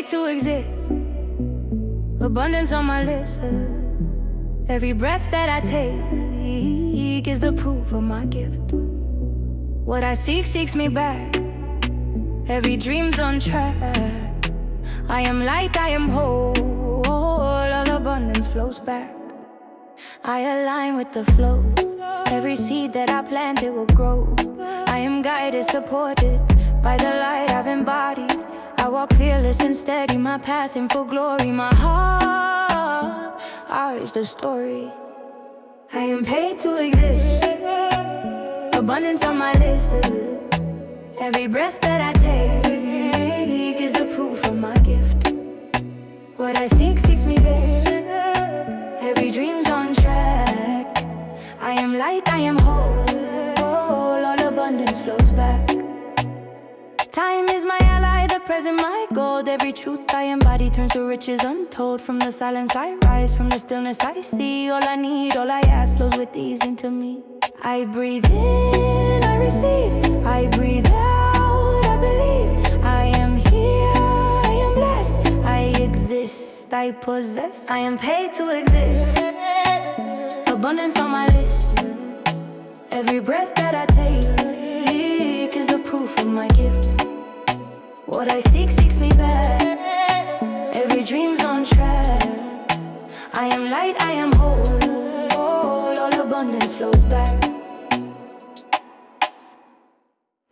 paid to exist. Abundance on my list. Every breath that I take is the proof of my gift. What I seek seeks me back. Every dream's on track. I am light, I am whole. All abundance flows back. I align with the flow. Every seed that I plant, it will grow. I am guided, supported by the light I've embodied. I walk fearless and steady, my path in full glory. My heart is the story. I am paid to exist. Abundance on my list. Every breath that I take is the proof of my gift. What I seek seeks me back. Every dream's on track. I am light, I am whole. All abundance flows back. Time is my ally, the present my gold. Every truth I embody turns to riches untold. From the silence I rise, from the stillness I see. All I need, all I ask flows with ease into me. I breathe in, I receive. I breathe out, I believe. I am here, I am blessed. I exist, I possess. I am paid to exist. Abundance on my list. Every breath that I take is the proof of my gift. What I seek seeks me back. Every dream's on track. I am light, I am whole. All abundance flows back.